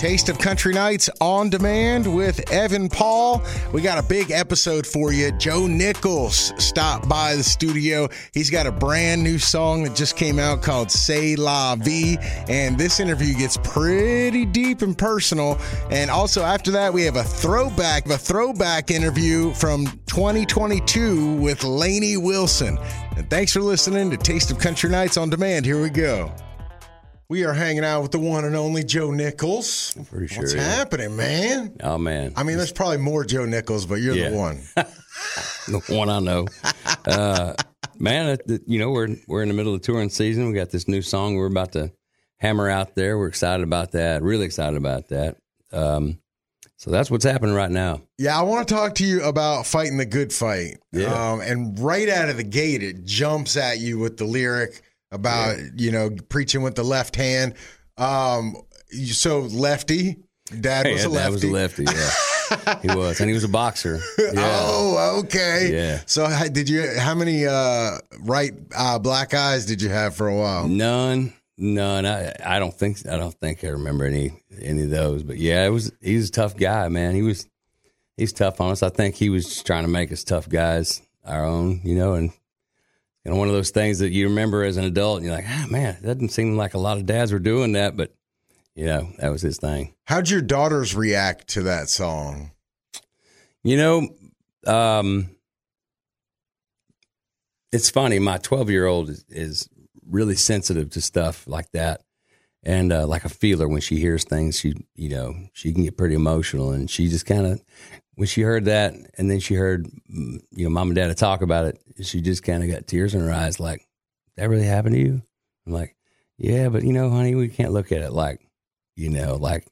Taste of Country Nights on demand with Evan Paul. We got a big episode for you. Joe Nichols stopped by the studio. He's got a brand new song that just came out called C'est La Vie. And this interview gets pretty deep and personal. And also after that, we have a throwback interview from 2022 with Lainey Wilson. And thanks for listening to Taste of Country Nights on demand. Here we go. We are hanging out with the one and only Joe Nichols. I'm pretty sure. What's happening, man? Oh, man. I mean, there's probably more Joe Nichols, but you're the one. The one I know. Man, we're in the middle of the touring season. We got this new song we're about to hammer out there. We're excited about that. Really excited about that. So that's what's happening right now. Yeah, I want to talk to you about Fighting the Good Fight. Yeah. And right out of the gate, it jumps at you with the lyric about, preaching with the left hand. So lefty, Dad was a lefty. Dad was a lefty, yeah. He was, and he was a boxer. Yeah. Oh, okay. Yeah. So how many black eyes did you have for a while? None. I don't think I remember any of those. But yeah, he's a tough guy, man. He's tough on us. I think he was just trying to make us tough guys our own, and one of those things that you remember as an adult, and you're like, man, it doesn't seem like a lot of dads were doing that, but, that was his thing. How'd your daughters react to that song? It's funny. My 12-year-old is really sensitive to stuff like that, and like a feeler. When she hears things, she can get pretty emotional, and she just kind of, when she heard that, and then she heard, mom and dad talk about it, she just kind of got tears in her eyes, like, that really happened to you? I'm like, yeah, but honey, we can't look at it like what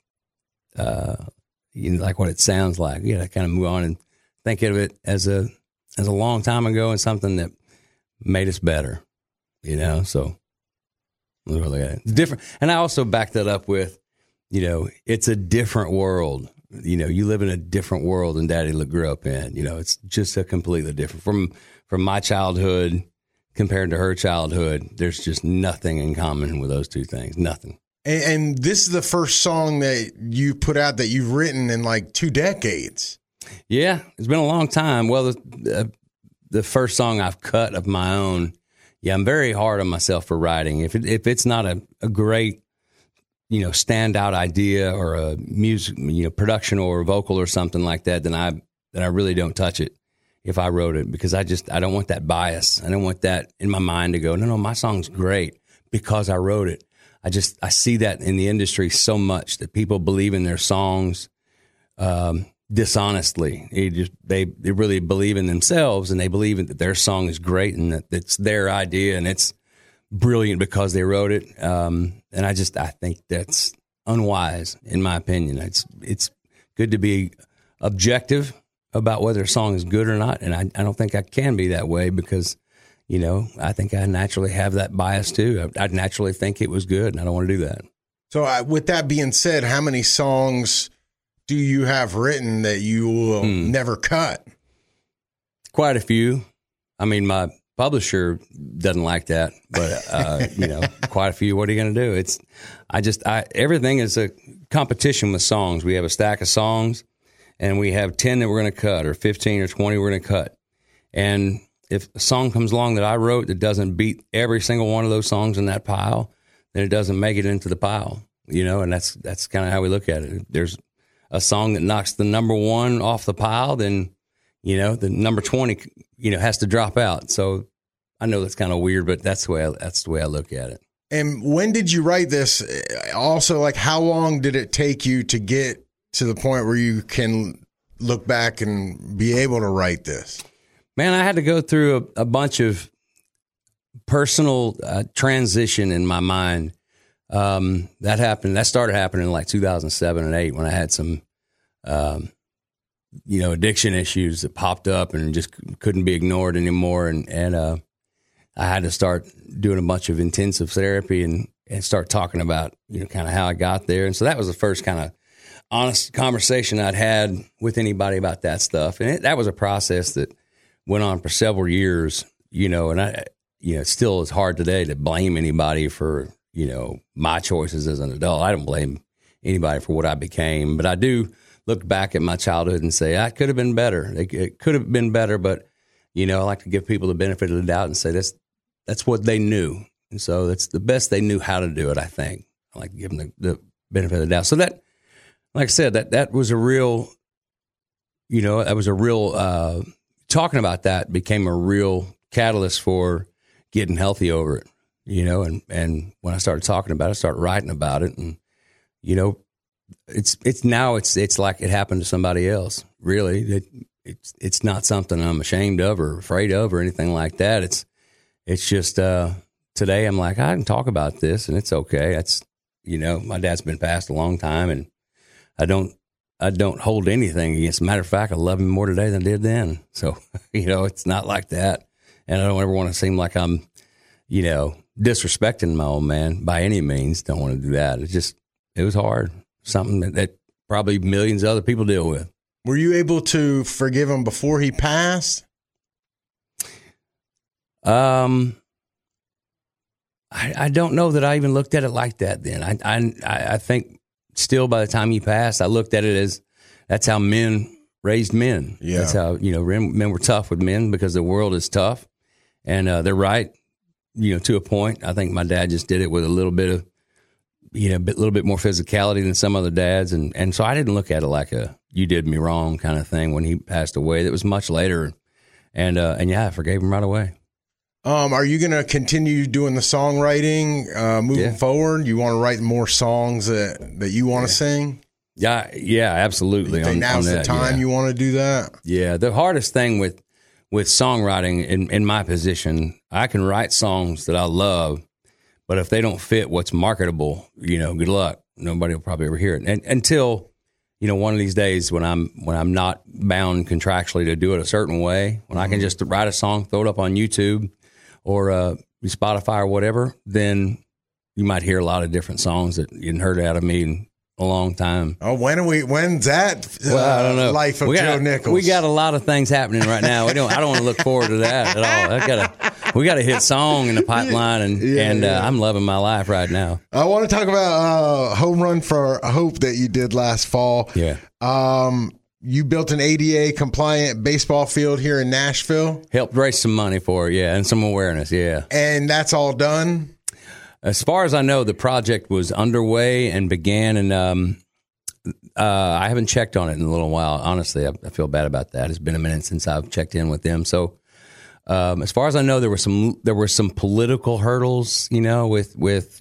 it sounds like. You got to kind of move on and think of it as a long time ago and something that made us better, so really it's different. And I also back that up with, it's a different world. You live in a different world than Daddy grew up in. It's just a completely different from my childhood compared to her childhood. There's just nothing in common with those two things. Nothing. And this is the first song that you put out that you've written in like 2 decades. Yeah, it's been a long time. Well, the first song I've cut of my own. Yeah, I'm very hard on myself for writing. If it's not a great standout idea or a music, production or a vocal or something like that, then I really don't touch it if I wrote it, because I don't want that bias. I don't want that in my mind to go, no, my song's great because I wrote it. I see that in the industry so much, that people believe in their songs dishonestly. They really believe in themselves, and they believe that their song is great and that it's their idea and it's brilliant because they wrote it. And I think that's unwise, in my opinion. It's good to be objective about whether a song is good or not. And I don't think I can be that way, because, I think I naturally have that bias too. I naturally think it was good, and I don't want to do that. So with that being said, how many songs do you have written that you will never cut? Quite a few. I mean, my publisher doesn't like that, but quite a few. What are you going to do? Everything is a competition with songs. We have a stack of songs, and we have 10 that we're going to cut, or 15 or 20 we're going to cut. And if a song comes along that I wrote that doesn't beat every single one of those songs in that pile, then it doesn't make it into the pile. And that's kind of how we look at it. If there's a song that knocks the number 1 off the pile, then the number 20, has to drop out. So I know that's kind of weird, but that's the way I look at it. And when did you write this? Also, like, how long did it take you to get to the point where you can look back and be able to write this? Man, I had to go through a bunch of personal transition in my mind. That started happening in like 2007 and 2008 when I had some, addiction issues that popped up and just couldn't be ignored anymore. And I had to start doing a bunch of intensive therapy and start talking about, kind of how I got there. And so that was the first kind of honest conversation I'd had with anybody about that stuff. And that was a process that went on for several years, and it still is hard today to blame anybody for, my choices as an adult. I don't blame anybody for what I became. But I do look back at my childhood and say, I could have been better. It could have been better, but, I like to give people the benefit of the doubt and say that's what they knew. And so that's the best they knew how to do it, I think. I like to give them the benefit of the doubt. So that, like I said, that was a real, talking about that became a real catalyst for getting healthy over it, and when I started talking about it, I started writing about it, and, it's like it happened to somebody else. Really, it's not something I'm ashamed of or afraid of or anything like that. It's just, today I'm like, I can talk about this and it's okay. That's, my dad's been passed a long time, and I don't hold anything against. Matter of fact, I love him more today than I did then. So, it's not like that. And I don't ever want to seem like I'm, disrespecting my old man by any means. Don't want to do that. It was hard. Something that probably millions of other people deal with. Were you able to forgive him before he passed? I don't know that I even looked at it like that then. I think still by the time he passed, I looked at it as that's how men raised men. Yeah. That's how, men were tough with men because the world is tough. And they're right, to a point. I think my dad just did it with a little bit of, a little bit more physicality than some other dads. And so I didn't look at it like a you did me wrong kind of thing when he passed away. That was much later. And yeah, I forgave him right away. Are you going to continue doing the songwriting moving forward? You want to write more songs that you want to sing? Yeah, absolutely. You think now's the time you want to do that? Yeah, the hardest thing with songwriting in my position, I can write songs that I love, but if they don't fit what's marketable, good luck. Nobody will probably ever hear it. And until one of these days when I'm not bound contractually to do it a certain way, when I can just write a song, throw it up on YouTube or Spotify or whatever, then you might hear a lot of different songs that you hadn't heard out of me in a long time. Oh, when's that? Well, I don't know. Life of Joe Nichols. We got a lot of things happening right now. I don't want to look forward to that at all. We got a hit song in the pipeline, and I'm loving my life right now. I want to talk about Home Run for Hope that you did last fall. Yeah. You built an ADA compliant baseball field here in Nashville. Helped raise some money for it, and some awareness, And that's all done? As far as I know, the project was underway and began, and I haven't checked on it in a little while. Honestly, I feel bad about that. It's been a minute since I've checked in with them. So, as far as I know, there were some political hurdles, with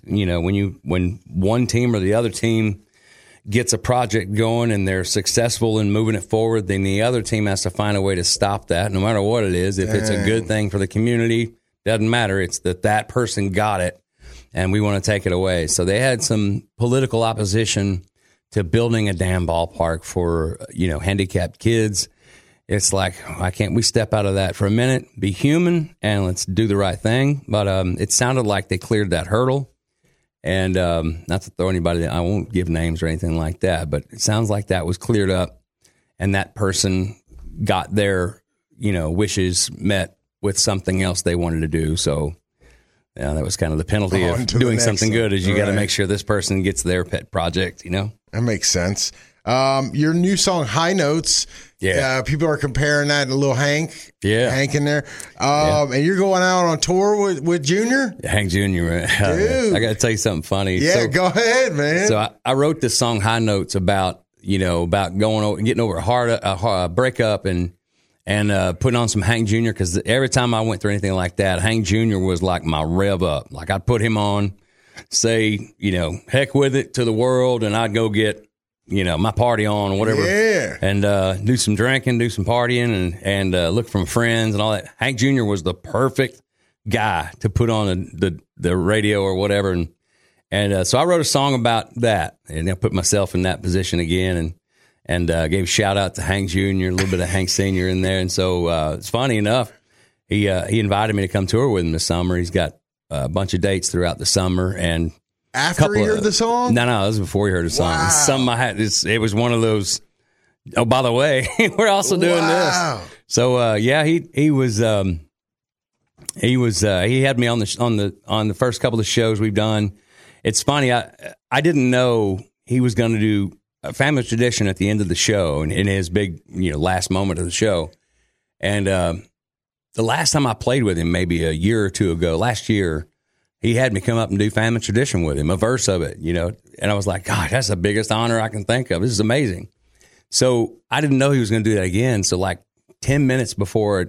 when one team or the other team gets a project going and they're successful in moving it forward, then the other team has to find a way to stop that, no matter what it is. If it's a good thing for the community, doesn't matter. It's that person got it, and we want to take it away. So they had some political opposition to building a damn ballpark for, handicapped kids. It's like, why can't we step out of that for a minute, be human, and let's do the right thing? But it sounded like they cleared that hurdle. And not to throw anybody, I won't give names or anything like that, but it sounds like that was cleared up, and that person got their, wishes met with something else they wanted to do. So, that was kind of the penalty of doing something good, is you got to make sure this person gets their pet project, That makes sense. Your new song, High Notes. Yeah. People are comparing that to Lil Hank. Yeah. Hank in there. And you're going out on tour with Junior? Hank Jr., man. Dude. I got to tell you something funny. Yeah, go ahead, man. So I wrote this song, High Notes, about getting over a breakup and putting on some Hank Jr., because every time I went through anything like that, Hank Jr. was like my rev up. Like, I'd put him on, say, heck with it to the world, and I'd go get, my party on or whatever. Yeah. And do some drinking, do some partying, and look for friends and all that. Hank Jr. was the perfect guy to put on the radio or whatever. And so I wrote a song about that, and I put myself in that position again, and gave a shout out to Hank Jr., a little bit of Hank Sr. in there. And so it's funny enough, he invited me to come tour with him this summer. He's got a bunch of dates throughout the summer. And after he heard the song? No, it was before he heard the song. Wow. Something I had, it was one of those, oh, by the way, we're also doing this. So he had me on the first couple of shows we've done. It's funny, I didn't know he was going to do a family tradition at the end of the show and in his big, last moment of the show. And the last time I played with him, maybe a year or two ago, last year, he had me come up and do family tradition with him, a verse of it, And I was like, God, that's the biggest honor I can think of. This is amazing. So I didn't know he was going to do that again. So like 10 minutes before,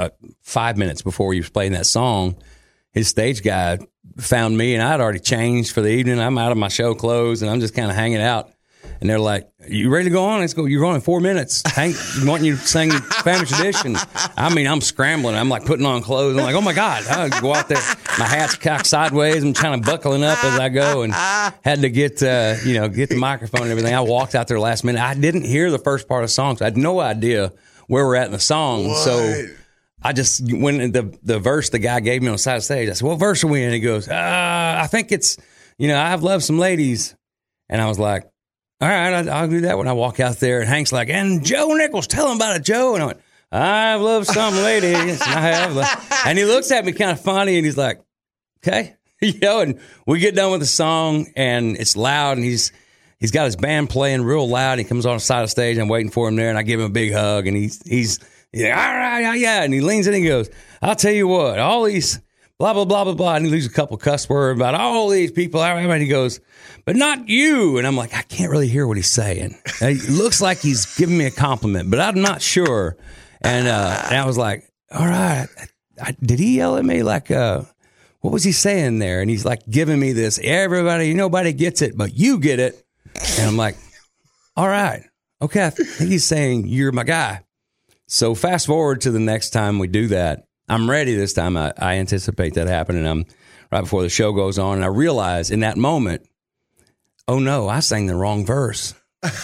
5 minutes before he was playing that song, his stage guy found me, and I'd already changed for the evening. I'm out of my show clothes, and I'm just kind of hanging out. And they're like, "You ready to go on? Let's go. You're going in 4 minutes. Want you to sing family tradition?" I mean, I'm scrambling. I'm like putting on clothes. I'm like, "Oh my God!" I go out there. My hat's cocked sideways. I'm kind of buckling up as I go, and had to get get the microphone and everything. I walked out there last minute. I didn't hear the first part of the song, so I had no idea where we're at in the song. What? So I just went in the verse the guy gave me on the side of the stage. I said, "What verse are we in?" He goes, "I think it's I've loved some ladies," and I was like, all right, I'll do that when I walk out there. And Hank's like, and Joe Nichols, tell him about it, Joe. And I went, I've loved some ladies. I have. And he looks at me kind of funny, and he's like, okay. And we get done with the song, and it's loud, and he's got his band playing real loud. He comes on the side of the stage. I'm waiting for him there, and I give him a big hug, and he's like, all right, yeah. And he leans in and he goes, I'll tell you what, all these blah, blah, blah, blah, blah. And he leaves a couple cuss words about all these people. And he goes, but not you. And I'm like, I can't really hear what he's saying. It looks like he's giving me a compliment, but I'm not sure. And I was like, all right. Did he yell at me? Like, what was he saying there? And he's like giving me this, nobody gets it, but you get it. And I'm like, all right. Okay. I think he's saying you're my guy. So fast forward to the next time we do that. I'm ready this time. I anticipate that happening. I'm right before the show goes on, and I realize in that moment, oh no, I sang the wrong verse.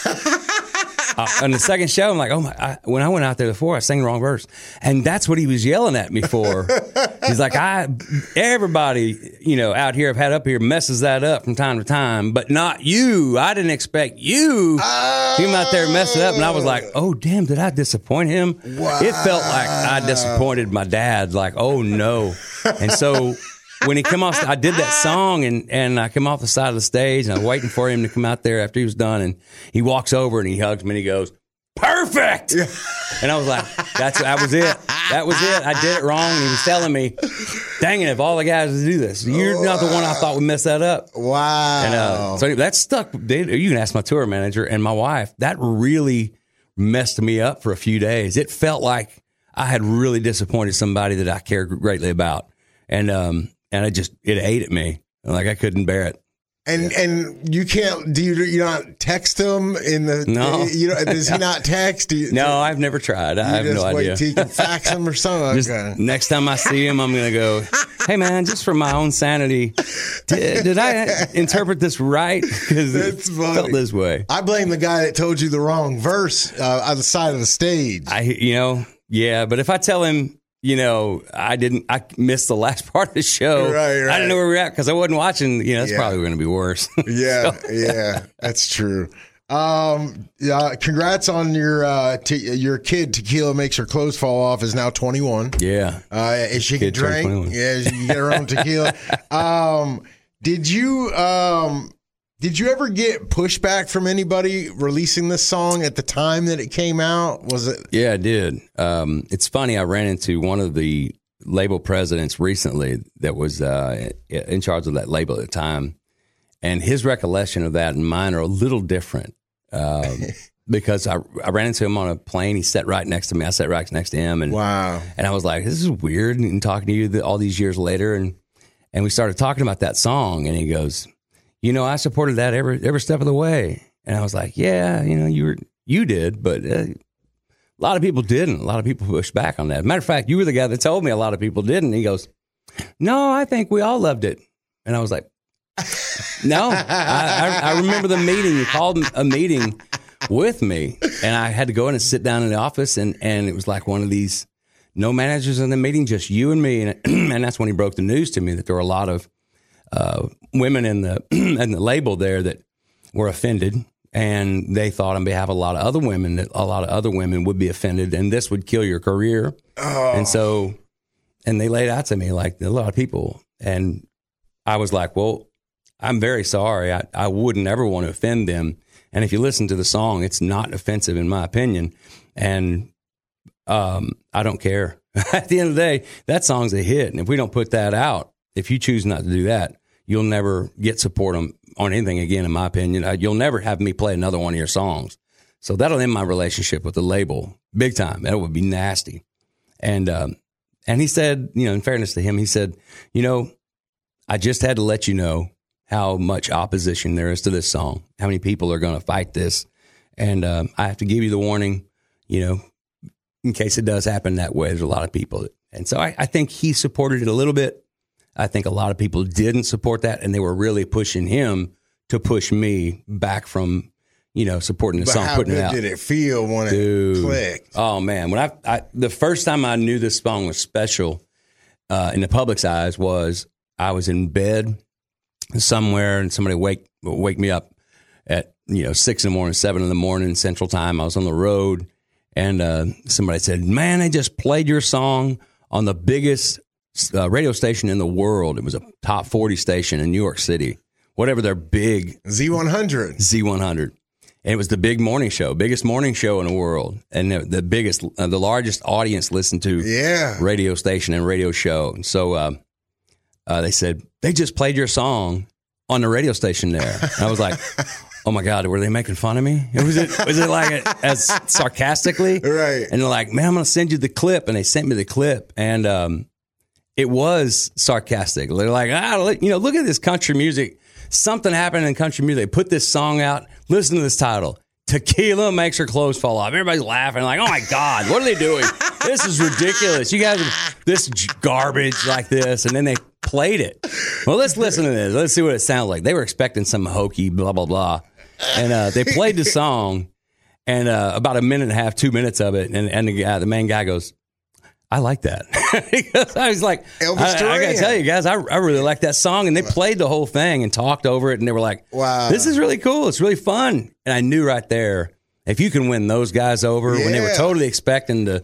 On the second show, I'm like, when I went out there before, I sang the wrong verse, and that's what he was yelling at me for. He's like, everybody, out here, I've had up here messes that up from time to time, but not you. I didn't expect you to come out there and mess it up, and I was like, oh damn, did I disappoint him? Wow. It felt like I disappointed my dad. Like, oh no, and so. When he came off, I did that song, and I come off the side of the stage, and I was waiting for him to come out there after he was done, and he walks over and he hugs me and he goes, perfect! Yeah. And I was like, that was it. That was it. I did it wrong. And he was telling me, dang it, if all the guys would do this, you're not the one I thought would mess that up. Wow. And so that stuck. You can ask my tour manager and my wife. That really messed me up for a few days. It felt like I had really disappointed somebody that I cared greatly about. And it ate at me. Like I couldn't bear it. And you can't, do you not text him no. Does he not text? No, I've never tried. I have no idea. Till you can fax him or something. Next time I see him, I'm going to go, hey man, just for my own sanity, did I interpret this right? Because it felt this way. I blame the guy that told you the wrong verse on the side of the stage. Yeah, but if I tell him, I missed the last part of the show. Right. I didn't know where we were at because I wasn't watching. That's probably going to be worse. Yeah, that's true. Congrats on your kid. Tequila makes her clothes fall off. Is now 21. Yeah. And she can drink. Yeah, she can get her own tequila. Did you ever get pushback from anybody releasing this song at the time that it came out? Was it? Yeah, I did. It's funny. I ran into one of the label presidents recently that was in charge of that label at the time, and his recollection of that and mine are a little different because I ran into him on a plane. He sat right next to me. I sat right next to him, and wow. And I was like, "This is weird." And talking to you all these years later, and we started talking about that song, and he goes, I supported that every step of the way. And I was like, yeah, you did, but a lot of people didn't. A lot of people pushed back on that. Matter of fact, you were the guy that told me a lot of people didn't. He goes, no, I think we all loved it. And I was like, no, I remember the meeting. You called a meeting with me, and I had to go in and sit down in the office, and it was like one of these, no managers in the meeting, just you and me. And that's when he broke the news to me that there were a lot of women in the label there that were offended, and they thought on behalf of a lot of other women that a lot of other women would be offended, and this would kill your career. Oh. And they laid out to me like a lot of people, and I was like, well, I'm very sorry. I wouldn't ever want to offend them. And if you listen to the song, it's not offensive in my opinion. And I don't care. At the end of the day, that song's a hit. And if we don't put that out, if you choose not to do that, you'll never get support on anything again, in my opinion. You'll never have me play another one of your songs. So that'll end my relationship with the label big time. That would be nasty. And he said, in fairness to him, he said, I just had to let you know how much opposition there is to this song, how many people are going to fight this. And I have to give you the warning, in case it does happen that way. There's a lot of people. And so I think he supported it a little bit. I think a lot of people didn't support that, and they were really pushing him to push me back from, supporting the song, putting it out. How good did it feel when it clicked? Oh, man. When the first time I knew this song was special in the public's eyes was I was in bed somewhere, and somebody wake me up at 6 in the morning, 7 in the morning Central Time. I was on the road, and somebody said, "Man, they just played your song on the biggest radio station in the world." It was a top 40 station in New York City, whatever their big Z100. And it was the big morning show, biggest morning show in the world, and the biggest, the largest audience listened to radio station and radio show. And so they said, "They just played your song on the radio station there." And I was like, "Oh my God, were they making fun of me? Was it like as sarcastically?" Right. And they're like, "Man, I'm going to send you the clip." And they sent me the clip, and it was sarcastic. They're like, look at this country music. Something happened in country music. They put this song out. Listen to this title. Tequila makes her clothes fall off. Everybody's laughing like, "Oh my God, what are they doing? This is ridiculous. You guys are this garbage like this." And then they played it. Well, let's listen to this. Let's see what it sounds like. They were expecting some hokey, blah, blah, blah. And they played the song, and about a minute and a half, 2 minutes of it. And the main guy goes, "I like that." I was like, I got to tell you guys, I really like that song. And they played the whole thing and talked over it. And they were like, "Wow, this is really cool. It's really fun." And I knew right there, if you can win those guys over when they were totally expecting to,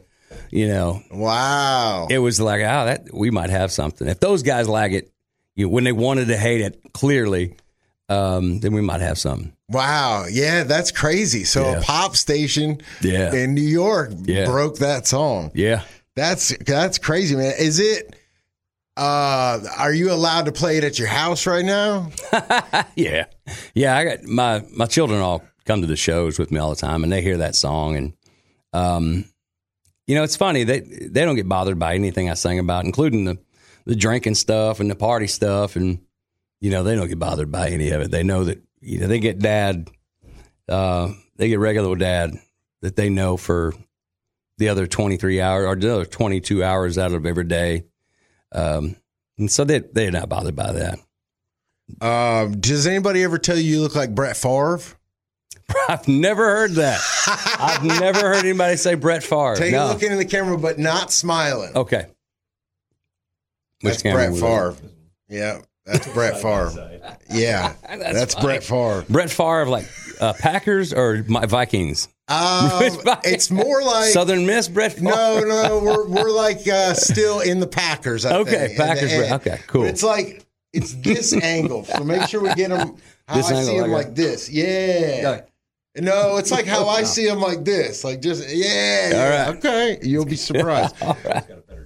wow, it was like, that we might have something. If those guys like it, when they wanted to hate it clearly, then we might have something. Wow. Yeah, that's crazy. So a pop station in New York broke that song. Yeah. That's crazy, man. Is it, are you allowed to play it at your house right now? Yeah. I got my children all come to the shows with me all the time, and they hear that song. And, it's funny. They don't get bothered by anything I sing about, including the drinking stuff and the party stuff. And, they don't get bothered by any of it. They know that, they get dad, they get regular dad that they know for the other 23 hours or the other 22 hours out of every day. And so they're not bothered by that. Does anybody ever tell you look like Brett Favre? I've never heard that. I've never heard anybody say Brett Favre. Take a look into the camera, but not smiling. Okay. That's Brett Favre. Yeah, that's Brett Favre. Yeah, that's Brett Favre. Brett Favre, like Packers or Vikings? It's more like Southern Miss Brett Favre. No, we're like still in the Packers. I think. Packers. Okay, cool. But it's this angle. So make sure we get them how I see them like this. Yeah. No, it's like how I see them like this. Like just All right. Okay, you'll be surprised. All right.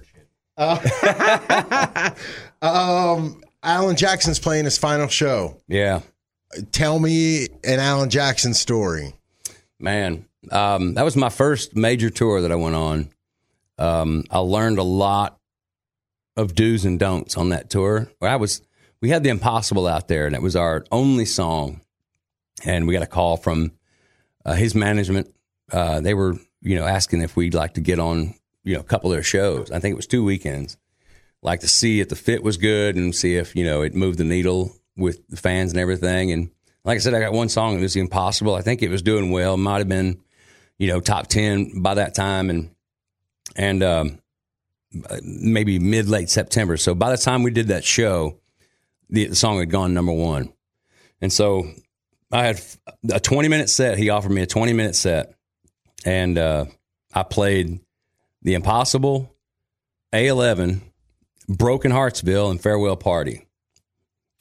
Alan Jackson's playing his final show. Yeah. Tell me an Alan Jackson story. Man, that was my first major tour that I went on. I learned a lot of do's and don'ts on that tour. We had The Impossible out there, and it was our only song. And we got a call from his management. They were, asking if we'd like to get on, a couple of their shows. I think it was 2 weekends. Like to see if the fit was good and see if, it moved the needle with the fans and everything. And like I said, I got one song, it was The Impossible. I think it was doing well. Might have been, top 10 by that time. And maybe late September. So by the time we did that show, the song had gone number one. And so I had a 20-minute set. He offered me a 20-minute set. And I played The Impossible, A11, Broken Heartsville, and Farewell Party.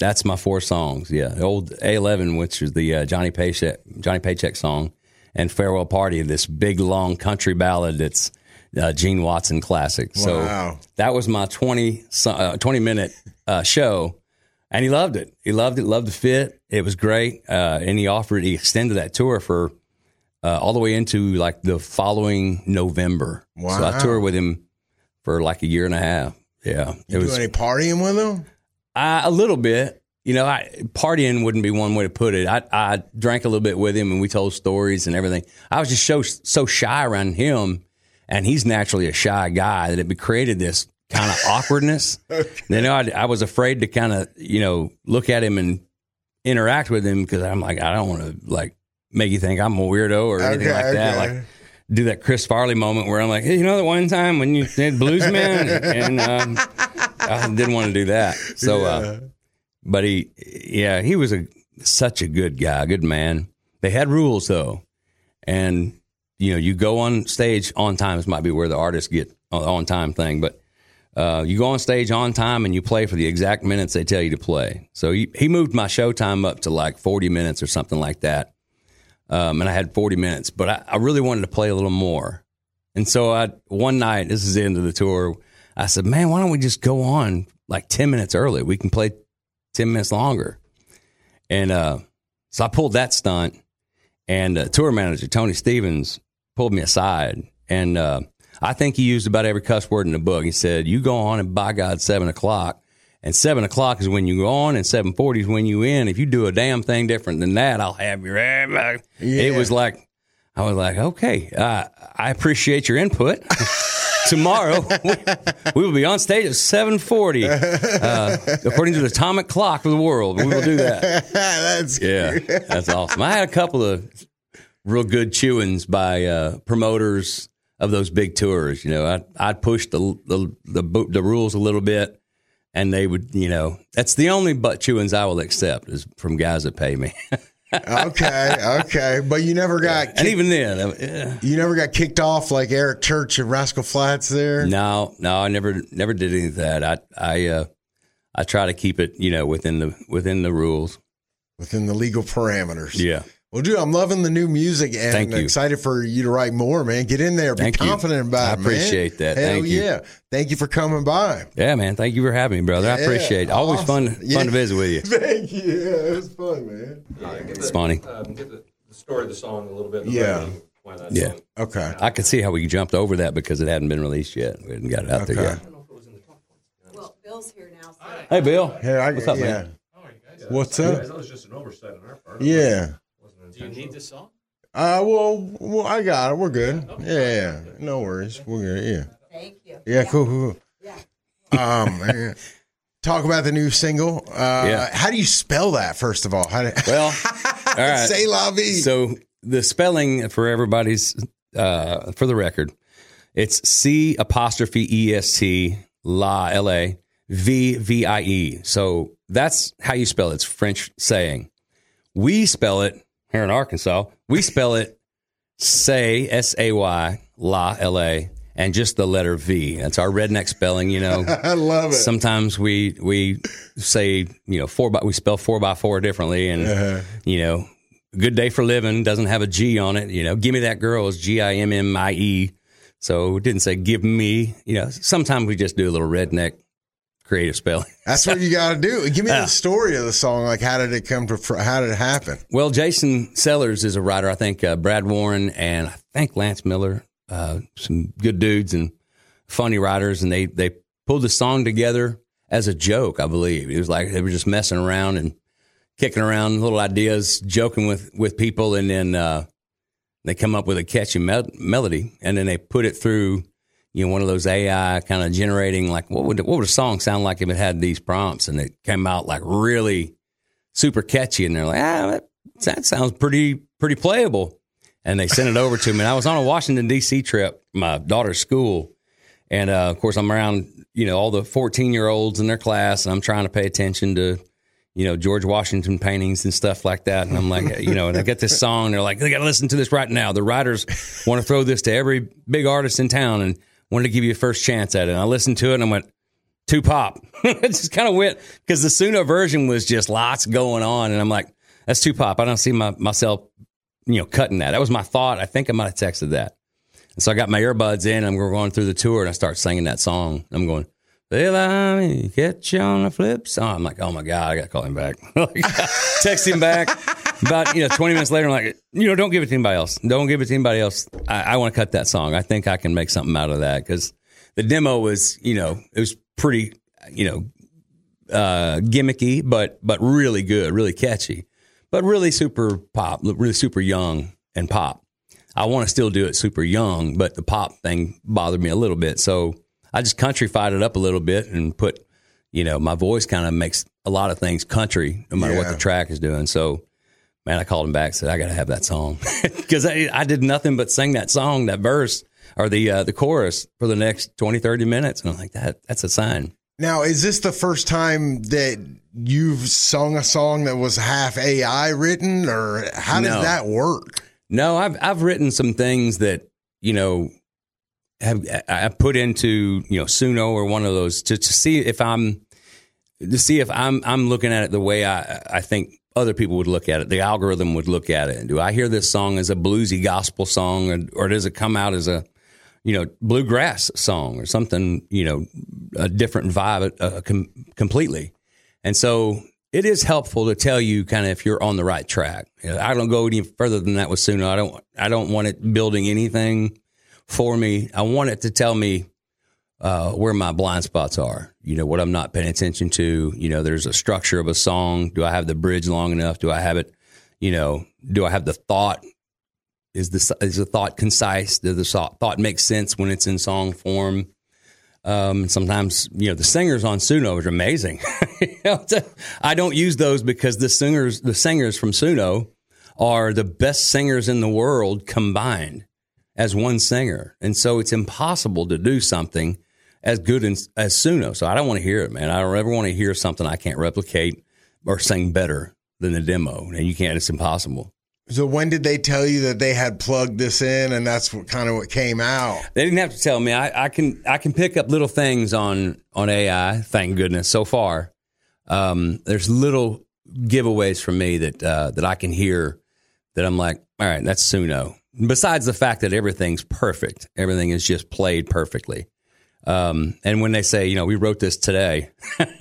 That's my 4 songs. Yeah, the old A11, which is the Johnny Paycheck song, and Farewell Party, this big long country ballad that's Gene Watson classic. Wow. So that was my 20-minute show, and he loved it. He loved it. Loved the fit. It was great, and he extended that tour for all the way into like the following November. Wow. So I toured with him for like a year and a half. Yeah. You do any partying with him? A little bit. You know, partying wouldn't be one way to put it. I drank a little bit with him, and we told stories and everything. I was just so shy around him, and he's naturally a shy guy, that it created this kind of awkwardness. Okay. You know, I was afraid to kind of, look at him and interact with him, because I'm like, I don't want to like make you think I'm a weirdo or anything like that. Like, do that Chris Farley moment where I'm like, hey, the one time when you did Bluesman, and I didn't want to do that. So, but he was such a good guy, good man. They had rules though, and you go on stage on time. This might be where the artists get on time thing, but you go on stage on time and you play for the exact minutes they tell you to play. So he moved my show time up to like 40 minutes or something like that. And I had 40 minutes, but I really wanted to play a little more. And so one night, this is the end of the tour, I said, man, why don't we just go on like 10 minutes early? We can play 10 minutes longer. And so I pulled that stunt, and tour manager, Tony Stevens, pulled me aside. And I think he used about every cuss word in the book. He said, you go on, and by God, 7 o'clock. And 7 o'clock is when you go on, and 7:40 is when you in. If you do a damn thing different than that, I'll have you right back. Yeah. I was like, okay, I appreciate your input. Tomorrow, we will be on stage at 7:40, according to the atomic clock of the world. We will do that. That's good. That's awesome. I had a couple of real good chewings by promoters of those big tours. I'd push the rules a little bit. And they would, that's the only butt chewings I will accept is from guys that pay me. Okay. But you never got and even then, you never got kicked off like Eric Church at Rascal Flatts there? No, I never did any of that. I try to keep it, within the rules. Within the legal parameters. Yeah. Well, dude, I'm loving the new music, and Thank you. Excited for you to write more, man. Get in there. Be confident about it, man. I appreciate that. Hell Thank you. Yeah. Thank you for coming by. Yeah, man. Thank you for having me, brother. I appreciate it. Always fun to visit with you. Thank you. Yeah, it was fun, man. It's funny. Get the story of the song a little bit. Yeah. Yeah. Okay. I could see how we jumped over that because it hadn't been released yet. We hadn't got it out there yet. Well, Bill's here now. So. Hey, Bill. Hey, what's up, man? How are you guys? What's up? That was just an oversight on our part. Yeah. Do you need this song? Well, I got it. We're good. Yeah. No worries. We're good. Yeah. Thank you. Yeah, cool. Yeah. Man. Talk about the new single. How do you spell that, first of all? Well, all right. C'est la vie. So the spelling for everybody's, for the record, it's C''EST, la, L-A, V-V-I-E. So that's how you spell it. It's French saying. We spell it, here in Arkansas, we spell it say, S-A-Y, la, L-A, and just the letter V. That's our redneck spelling, I love it. Sometimes we say, we spell 4x4 differently, and, good day for living doesn't have a G on it. Give me that girl is G-I-M-M-I-E. So it didn't say give me, sometimes we just do a little redneck creative spelling. That's what you got to do. Give me the story of the song. Like, how did it happen? Well, Jason Sellers is a writer. I think Brad Warren and I think Lance Miller, some good dudes and funny writers. And they pulled the song together as a joke, I believe. It was like they were just messing around and kicking around little ideas, joking with people. And then they come up with a catchy melody. And then they put it through one of those AI kind of generating, like, what would a song sound like if it had these prompts? And it came out like really super catchy. And they're like, that sounds pretty playable. And they sent it over to me. And I was on a Washington, D.C. trip, my daughter's school. And, of course, I'm around, all the 14-year-olds in their class. And I'm trying to pay attention to, George Washington paintings and stuff like that. And I'm like, and I get this song. They're like, they got to listen to this right now. The writers want to throw this to every big artist in town and wanted to give you a first chance at it. And I listened to it and I went, too pop. It just kind of went, because the Suno version was just lots going on. And I'm like, that's too pop. I don't see myself, cutting that. That was my thought. I think I might have texted that. And so I got my earbuds in and we're going through the tour and I start singing that song. I'm going, "Well, I catch you on the flip side." I'm like, oh my God, I got to call him back. Text him back. About 20 minutes later, I'm like, don't give it to anybody else. Don't give it to anybody else. I want to cut that song. I think I can make something out of that, because the demo was, it was pretty, gimmicky, but really good, really catchy, but really super pop, really super young and pop. I want to still do it super young, but the pop thing bothered me a little bit. So I just countryfied it up a little bit and put, my voice kind of makes a lot of things country, no matter what the track is doing. So, man, I called him back and said, I got to have that song, because I did nothing but sing that song, that verse, or the chorus for the next 20, 30 minutes. And I'm like, that's a sign. Now, is this the first time that you've sung a song that was half AI written, or how does that work? No, I've written some things that, I put into, Suno or one of those to see if I'm looking at it the way I think other people would look at it. The algorithm would look at it. Do I hear this song as a bluesy gospel song, or does it come out as a, bluegrass song or something, a different vibe completely. And so it is helpful to tell you kind of if you're on the right track. I don't go any further than that with Suno. I don't want it building anything for me. I want it to tell me where my blind spots are, what I'm not paying attention to. There's a structure of a song. Do I have the bridge long enough? Do I have it, do I have the thought? Is the thought concise? Does the thought make sense when it's in song form? Sometimes, the singers on Suno are amazing. I don't use those because the singers from Suno are the best singers in the world combined as one singer. And so it's impossible to do something as good as Suno. So I don't want to hear it, man. I don't ever want to hear something I can't replicate or sing better than the demo. And you can't, it's impossible. So when did they tell you that they had plugged this in and that's what came out? They didn't have to tell me. I can pick up little things on AI, thank goodness, so far. There's little giveaways from me that I can hear that I'm like, all right, that's Suno. Besides the fact that everything's perfect. Everything is just played perfectly. And when they say, we wrote this today.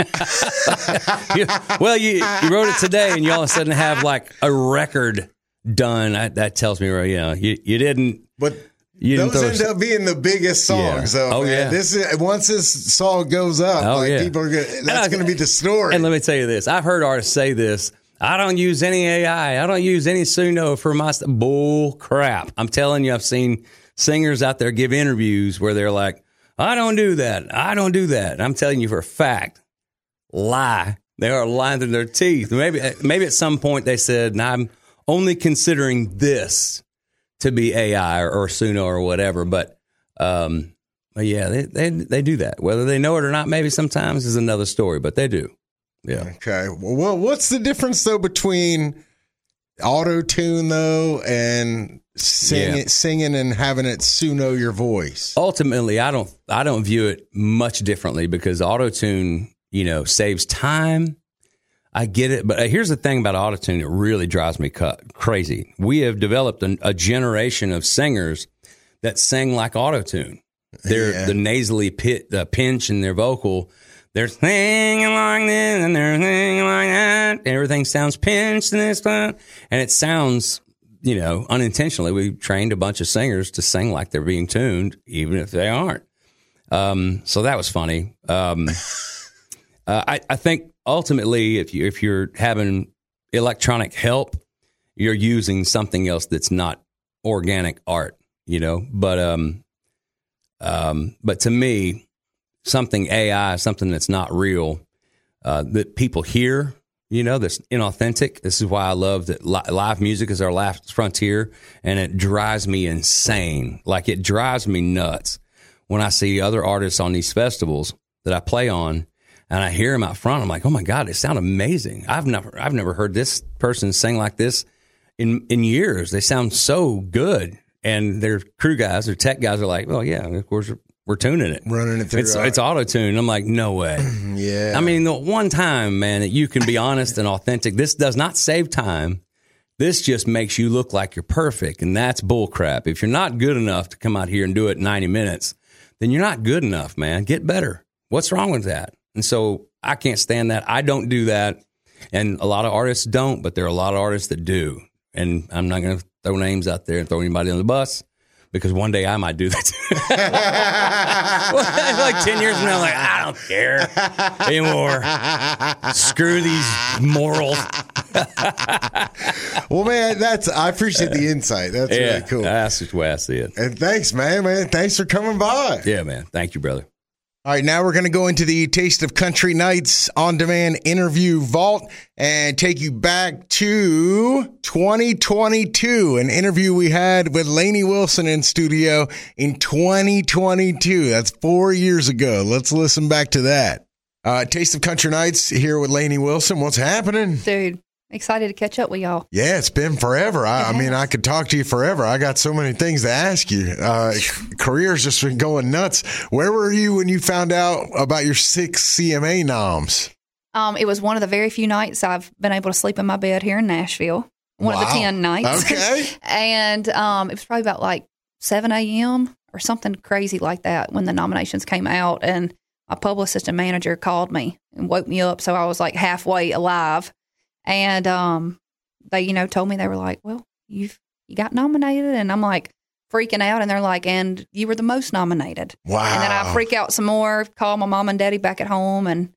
you wrote it today and you all of a sudden have like a record done. That tells me, you didn't. But those end up being the biggest songs, though. Man. Once this song goes up, people are that's going to be the story. And let me tell you this: I've heard artists say this. I don't use any AI. I don't use any Suno for my stuff. Bull crap! I'm telling you, I've seen singers out there give interviews where they're like, "I don't do that. I don't do that." And I'm telling you for a fact, lie. They are lying through their teeth. Maybe at some point they said, "Nah, I'm only considering this to be AI or Suno or whatever." But yeah, they do that. Whether they know it or not, maybe sometimes is another story, but they do. Yeah. Okay. Well, what's the difference though between auto-tune though and singing and having it Suno your voice? Ultimately, I don't view it much differently because auto-tune, saves time. I get it, but here's the thing about autotune that really drives me crazy. We have developed a generation of singers that sing like autotune. They're the nasally pinch in their vocal. They're singing like this and they're singing like that. And everything sounds pinched and this and it sounds, unintentionally. We trained a bunch of singers to sing like they're being tuned, even if they aren't. So that was funny. I think ultimately, if you're having electronic help, you're using something else that's not organic art, But to me, something AI, something that's not real, that people hear, that's inauthentic. This is why I love that live music is our last frontier, and it drives me insane. Like it drives me nuts when I see other artists on these festivals that I play on. And I hear them out front. I'm like, oh my God, they sound amazing. I've never heard this person sing like this in years. They sound so good. And their crew guys, their tech guys are like, well, yeah, of course, we're tuning it, running it through. It's auto tune. I'm like, no way. Yeah. I mean, the one time, man, that you can be honest and authentic. This does not save time. This just makes you look like you're perfect, and that's bull crap. If you're not good enough to come out here and do it in 90 minutes, then you're not good enough, man. Get better. What's wrong with that? And so I can't stand that. I don't do that, and a lot of artists don't, but there are a lot of artists that do. And I'm not going to throw names out there and throw anybody on the bus, because one day I might do that too. Like 10 years from now, I'm like, I don't care anymore. Screw these morals. Well, man, I appreciate the insight. That's really cool. That's the way I see it. And thanks, man. Thanks for coming by. Yeah, man. Thank you, brother. All right, now we're going to go into the Taste of Country Nights on-demand interview vault and take you back to 2022, an interview we had with Lainey Wilson in studio in 2022. That's 4 years ago. Let's listen back to that. Taste of Country Nights here with Lainey Wilson. What's happening? Dude, excited to catch up with y'all. Yeah, it's been forever. I mean, I could talk to you forever. I got so many things to ask you. Career's just been going nuts. Where were you when you found out about your 6 CMA noms? It was one of the very few nights I've been able to sleep in my bed here in Nashville. One of the 10 nights. Okay. And it was probably about like 7 a.m. or something crazy like that when the nominations came out. And my publicist and manager called me and woke me up. So I was like halfway alive. And they, told me, they were like, well, you got nominated. And I'm like freaking out. And they're like, and you were the most nominated. Wow. And then I freak out some more, call my mom and daddy back at home. And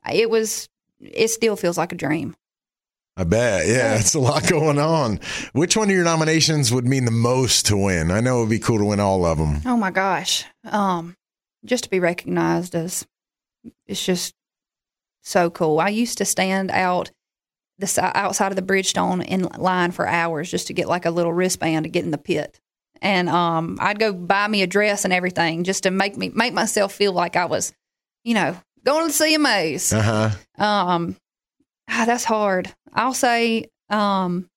it still feels like a dream. I bet. Yeah, it's a lot going on. Which one of your nominations would mean the most to win? I know it would be cool to win all of them. Oh my gosh. Just to be recognized it's just so cool. I used to stand outside of the Bridgestone in line for hours just to get like a little wristband to get in the pit. And I'd go buy me a dress and everything just to make myself feel like I was, going to the CMAs. Uh-huh. That's hard. I'll say Song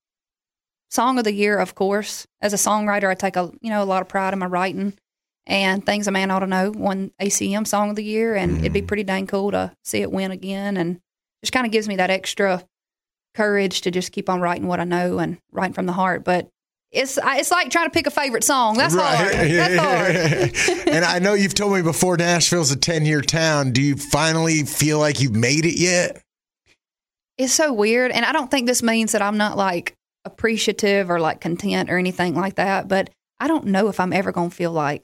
of the Year, of course. As a songwriter, I take a lot of pride in my writing. And Things a Man Ought to Know won ACM Song of the Year, and it'd be pretty dang cool to see it win again. And just kind of gives me that extra courage to just keep on writing what I know and writing from the heart. But it's like trying to pick a favorite song. That's hard. That's hard. And I know you've told me before Nashville's a 10-year town. Do you finally feel like you've made it yet? It's so weird. And I don't think this means that I'm not like appreciative or like content or anything like that. But I don't know if I'm ever going to feel like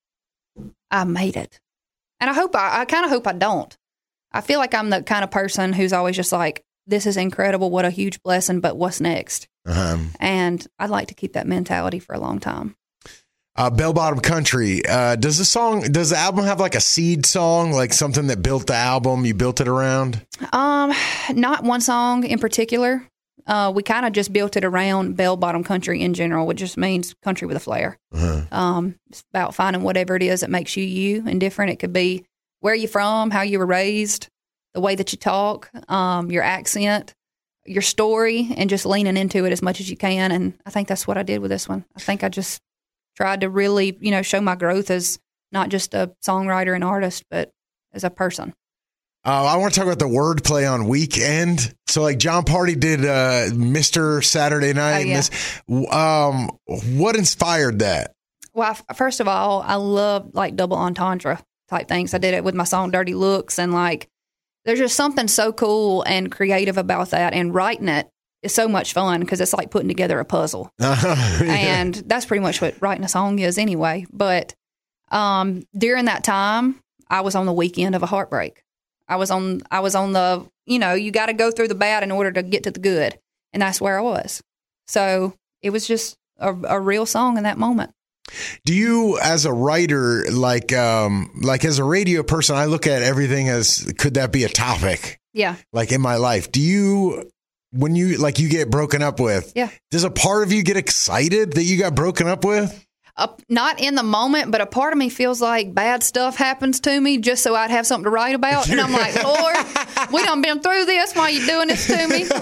I made it. And I kind of hope I don't. I feel like I'm the kind of person who's always just like, this is incredible. What a huge blessing. But what's next? Uh-huh. And I'd like to keep that mentality for a long time. Bell Bottom Country. Does the album have like a seed song, like something that built the album? You built it around? Not one song in particular. We kind of just built it around Bell Bottom Country in general, which just means country with a flair. Uh-huh. It's about finding whatever it is that makes you and different. It could be where you're from, how you were raised, the way that you talk, your accent, your story, and just leaning into it as much as you can. And I think that's what I did with this one. I think I just tried to really, show my growth as not just a songwriter and artist, but as a person. I want to talk about the wordplay on Weekend. So like John Party did Mr. Saturday Night. Oh, yeah. What inspired that? Well, first of all, I love like double entendre type things. I did it with my song Dirty Looks, and like there's just something so cool and creative about that. And writing it is so much fun because it's like putting together a puzzle. Yeah. And that's pretty much what writing a song is anyway. But during that time, I was on the weekend of a heartbreak. I was on the, you got to go through the bad in order to get to the good. And that's where I was. So it was just a real song in that moment. Do you, as a writer, like as a radio person, I look at everything as, could that be a topic? Yeah. Like in my life, do you, when you get broken up with, yeah, does a part of you get excited that you got broken up with? Not in the moment, but a part of me feels like bad stuff happens to me just so I'd have something to write about. And I'm like, Lord, we done been through this. Why are you doing this to me?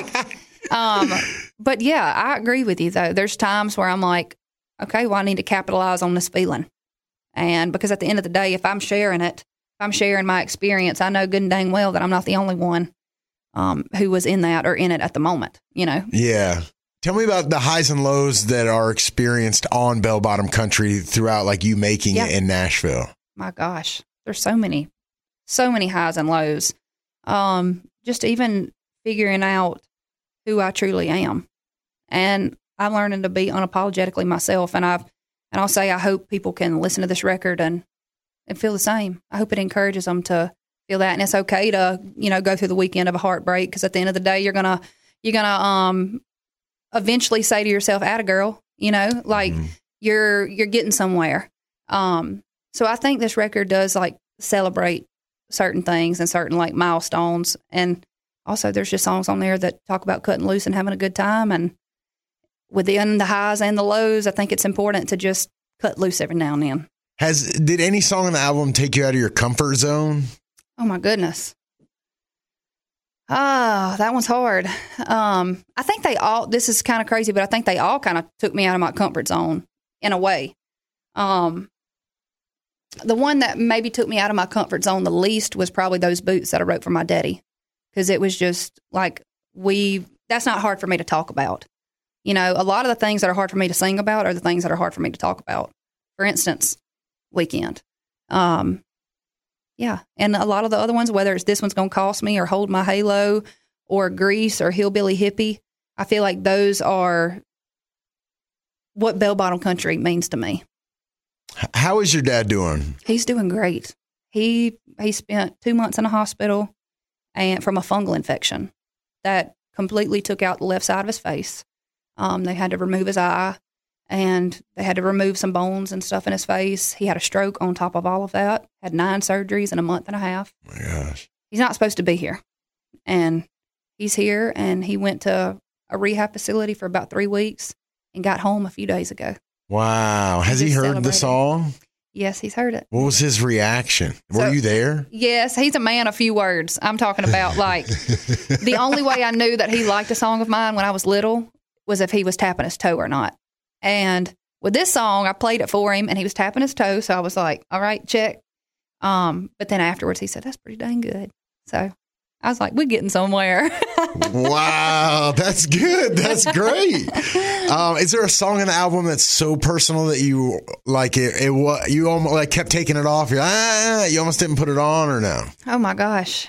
But yeah, I agree with you though. There's times where I'm like, okay, well, I need to capitalize on this feeling. And because at the end of the day, if I'm sharing it, if I'm sharing my experience, I know good and dang well that I'm not the only one who was in that or in it at the moment, you know? Yeah. Tell me about the highs and lows that are experienced on Bell Bottom Country throughout, like, you making it in Nashville. My gosh, there's so many highs and lows. Just even figuring out who I truly am. And I'm learning to be unapologetically myself. And I'll say, I hope people can listen to this record and feel the same. I hope it encourages them to feel that. And it's okay to, you know, go through the weekend of a heartbreak, because at the end of the day, you're gonna eventually say to yourself, "Atta girl," you know, like you're getting somewhere. So I think this record does like celebrate certain things and certain like milestones. And also there's just songs on there that talk about cutting loose and having a good time. And within the highs and the lows, I think it's important to just cut loose every now and then. Did any song on the album take you out of your comfort zone? Oh my goodness. Oh, that one's hard. I think they all, this is kind of crazy, but I think they all kind of took me out of my comfort zone in a way. The one that maybe took me out of my comfort zone the least was probably those boots that I wrote for my daddy. Because it was just like, that's not hard for me to talk about. You know, a lot of the things that are hard for me to sing about are the things that are hard for me to talk about. For instance, Weekend. Yeah. And a lot of the other ones, whether it's This One's Gonna Cost Me or Hold My Halo or Grease or Hillbilly Hippie, I feel like those are what Bell Bottom Country means to me. How is your dad doing? He's doing great. He spent 2 months in a hospital and from a fungal infection that completely took out the left side of his face. They had to remove his eye, and they had to remove some bones and stuff in his face. He had a stroke on top of all of that, had 9 surgeries in a month and a half. Oh my gosh. He's not supposed to be here. And he's here, and he went to a rehab facility for about 3 weeks and got home a few days ago. Wow. Has he heard the song? Yes, he's heard it. What was his reaction? Were you there? Yes, he's a man of few words. I'm talking about like the only way I knew that he liked a song of mine when I was little was if he was tapping his toe or not. And with this song, I played it for him and he was tapping his toe. So I was like, all right, check. But then afterwards he said, that's pretty dang good. So I was like, we're getting somewhere. Wow, that's good. That's great. Is there a song in the album that's so personal that you like you almost like kept taking it off? You almost didn't put it on, or no? Oh my gosh.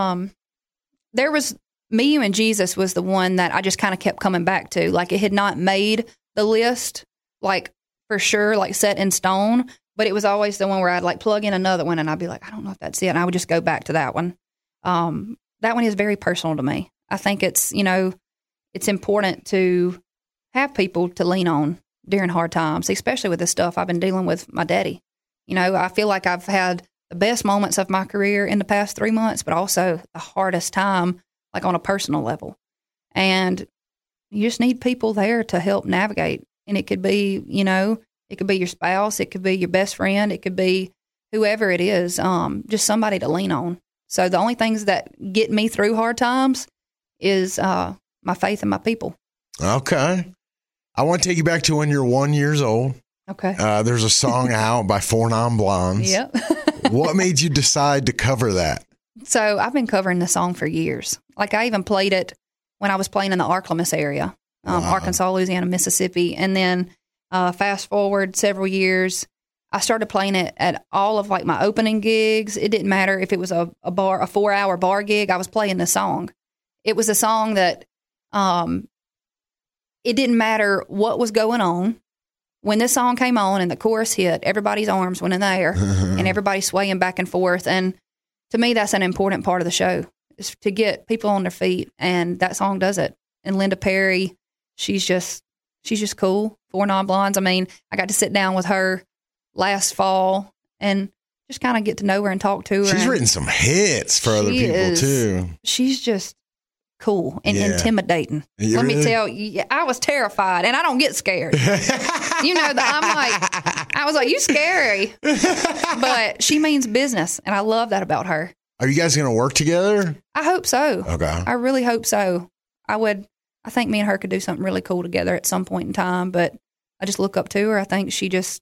There was Me, You, and Jesus was the one that I just kind of kept coming back to. Like it had not made the list, like for sure, like set in stone. But it was always the one where I'd like plug in another one and I'd be like, I don't know if that's it. And I would just go back to that one. That one is very personal to me. I think it's, you know, it's important to have people to lean on during hard times, especially with the stuff I've been dealing with my daddy. You know, I feel like I've had the best moments of my career in the past 3 months, but also the hardest time, like on a personal level. And you just need people there to help navigate. And it could be, you know, it could be your spouse, it could be your best friend, it could be whoever it is, just somebody to lean on. So the only things that get me through hard times is my faith in my people. Okay. I want to take you back to when you're 1 year old. Okay. There's a song out by 4 Non Blondes. Yep. What made you decide to cover that? So I've been covering the song for years. Like I even played it when I was playing in the Arklamas area, Arkansas, Louisiana, Mississippi. And then fast forward several years, I started playing it at all of like my opening gigs. It didn't matter if it was a 4-hour bar gig. I was playing the song. It was a song that it didn't matter what was going on. When this song came on and the chorus hit, everybody's arms went in the air and everybody swaying back and forth. And to me, that's an important part of the show, is to get people on their feet. And that song does it. And Linda Perry, she's just cool. 4 Non Blondes. I mean, I got to sit down with her last fall and just kind of get to know her and talk to her. She's written some hits for other people too. She's just cool and intimidating. Let me tell you, I was terrified and I don't get scared. You know, I was like, you scary. But she means business and I love that about her. Are you guys going to work together? I hope so. Okay. I really hope so. I think me and her could do something really cool together at some point in time, but I just look up to her. I think she just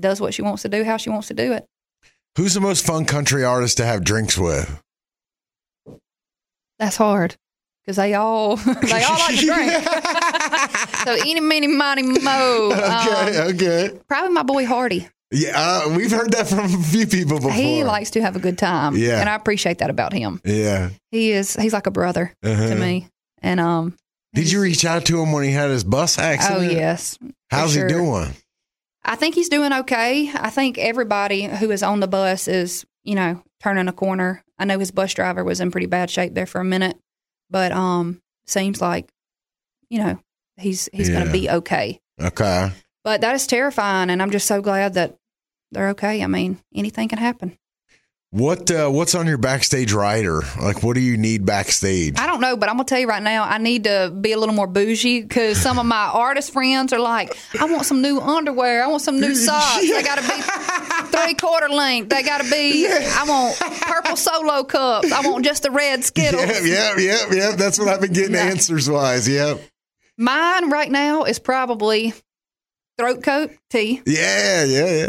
does what she wants to do, how she wants to do it. Who's the most fun country artist to have drinks with? That's hard because they all like to drink. So eeny, meeny, miny, mo. Okay. Probably my boy Hardy. Yeah, we've heard that from a few people before. He likes to have a good time. Yeah. And I appreciate that about him. Yeah. He's like a brother to me. And did you reach out to him when he had his bus accident? Oh, yes. How's he doing? I think he's doing okay. I think everybody who is on the bus is, turning a corner. I know his bus driver was in pretty bad shape there for a minute, but seems like, he's going to be okay. Okay. But that is terrifying, and I'm just so glad that they're okay. I mean, anything can happen. What's on your backstage rider? Like, what do you need backstage? I don't know, but I'm going to tell you right now, I need to be a little more bougie because some of my artist friends are like, I want some new underwear. I want some new socks. They got to be 3/4 length. They got to be, I want purple Solo cups. I want just the red Skittles. Yep. That's what I've been getting answers-wise. Yep. Mine right now is probably throat coat tea. Yeah.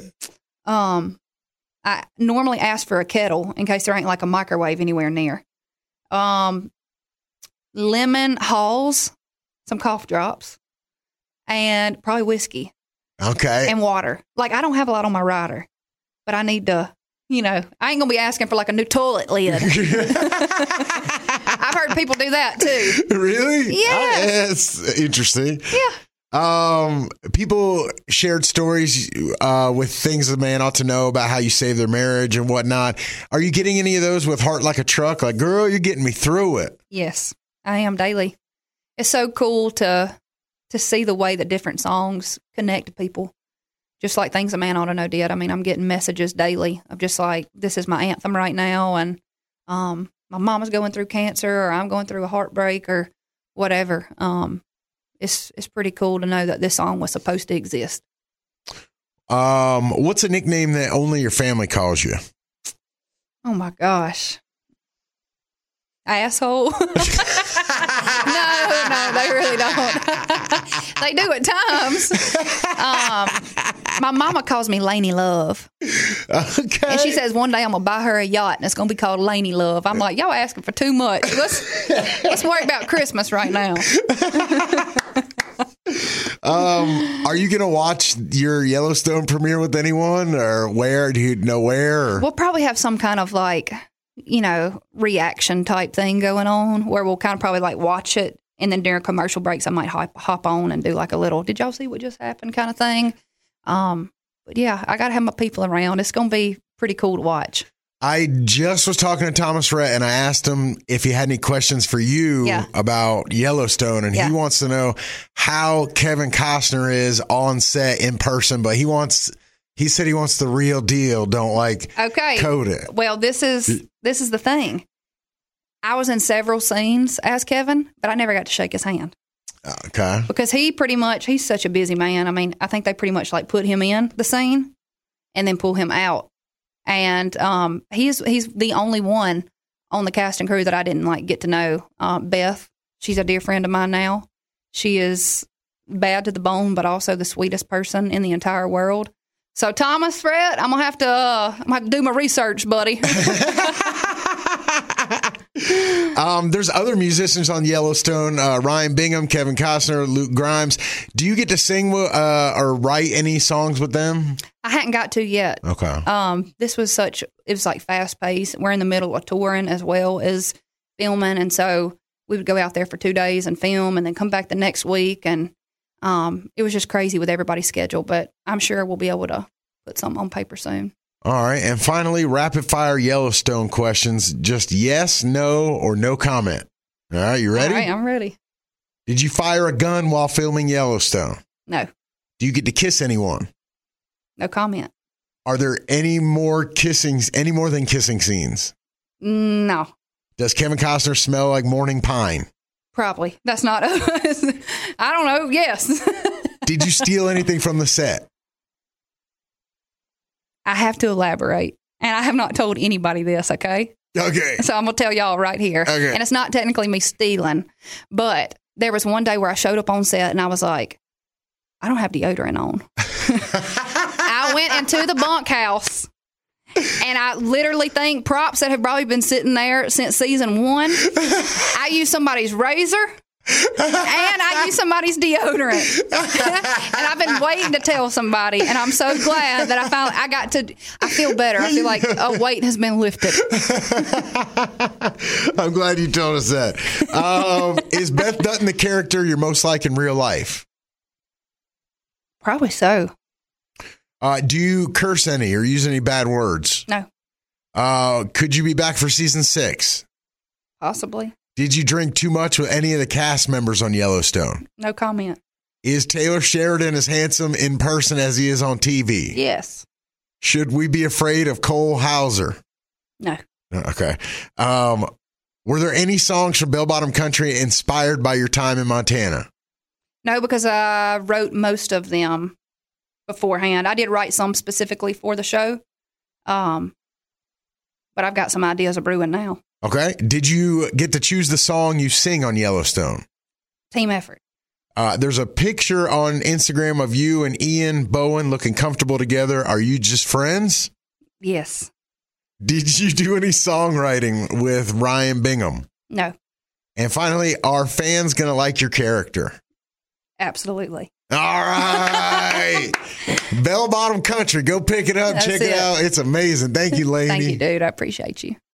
I normally ask for a kettle in case there ain't like a microwave anywhere near. Lemon Halls, some cough drops, and probably whiskey. Okay. And water. Like, I don't have a lot on my rider, but I need to, I ain't going to be asking for like a new toilet lid. I've heard people do that too. Really? Yeah. It's interesting. Yeah. People shared stories with things a man ought to know about how you save their marriage and whatnot. Are you getting any of those with Heart Like a Truck? Like, girl, you're getting me through it. Yes, I am daily. It's so cool to see the way that different songs connect to people. Just like Things a Man Ought to Know did. I mean, I'm getting messages daily of just like, this is my anthem right now. And my mama's going through cancer, or I'm going through a heartbreak, or whatever. It's pretty cool to know that this song was supposed to exist. What's a nickname that only your family calls you? Oh my gosh. Asshole. No, they really don't. They do at times. My mama calls me Laney Love. Okay. And she says one day I'm going to buy her a yacht and it's going to be called Laney Love. I'm like, y'all asking for too much. Let's worry about Christmas right now. Are you going to watch your Yellowstone premiere with anyone, or where? Do you know where? Or? We'll probably have some kind of like, reaction type thing going on where we'll kind of probably like watch it. And then during commercial breaks, I might hop on and do like a little, did y'all see what just happened kind of thing. But yeah, I got to have my people around. It's going to be pretty cool to watch. I just was talking to Thomas Rhett, and I asked him if he had any questions for you about Yellowstone, and he wants to know how Kevin Costner is on set in person, but he said he wants the real deal. Don't code it. Well, this is the thing. I was in several scenes as Kevin, but I never got to shake his hand. Okay. Because he's such a busy man. I mean, I think they pretty much like put him in the scene and then pull him out. And he's the only one on the cast and crew that I didn't like get to know. Beth, she's a dear friend of mine now. She is bad to the bone, but also the sweetest person in the entire world. So Thomas Rhett, I'm gonna have to do my research, buddy. There's other musicians on Yellowstone, Ryan Bingham, Kevin Costner, Luke Grimes. Do you get to sing or write any songs with them? I hadn't got to yet. Okay. This was it was like fast paced. We're in the middle of touring as well as filming. And so we would go out there for 2 days and film and then come back the next week. And it was just crazy with everybody's schedule, but I'm sure we'll be able to put something on paper soon. All right. And finally, rapid fire Yellowstone questions. Just yes, no, or no comment. All right. You ready? All right. I'm ready. Did you fire a gun while filming Yellowstone? No. Do you get to kiss anyone? No comment. Are there any more than kissing scenes? No. Does Kevin Costner smell like morning pine? Probably. That's not us. I don't know. Yes. Did you steal anything from the set? I have to elaborate. And I have not told anybody this, okay? Okay. So I'm going to tell y'all right here. Okay. And it's not technically me stealing, but there was one day where I showed up on set and I was like, I don't have deodorant on. I I went into the bunkhouse. And I literally think props that have probably been sitting there since season 1. I used somebody's razor and I used somebody's deodorant. And I've been waiting to tell somebody. And I'm so glad that I feel better. I feel like a weight has been lifted. I'm glad you told us that. Is Beth Dutton the character you're most like in real life? Probably so. Do you curse any or use any bad words? No. Could you be back for season 6? Possibly. Did you drink too much with any of the cast members on Yellowstone? No comment. Is Taylor Sheridan as handsome in person as he is on TV? Yes. Should we be afraid of Cole Hauser? No. Okay. Were there any songs from Bell Bottom Country inspired by your time in Montana? No, because I wrote most of them beforehand. I did write some specifically for the show, but I've got some ideas of brewing now. Okay. Did you get to choose the song you sing on Yellowstone? Team effort. There's a picture on Instagram of you and Ian Bowen looking comfortable together. Are you just friends? Yes. Did you do any songwriting with Ryan Bingham? No. And finally, are fans going to like your character? Absolutely. All right. Bell Bottom Country. Go pick it up. That's Check it out. It's amazing. Thank you, Lainey. Thank you, dude. I appreciate you.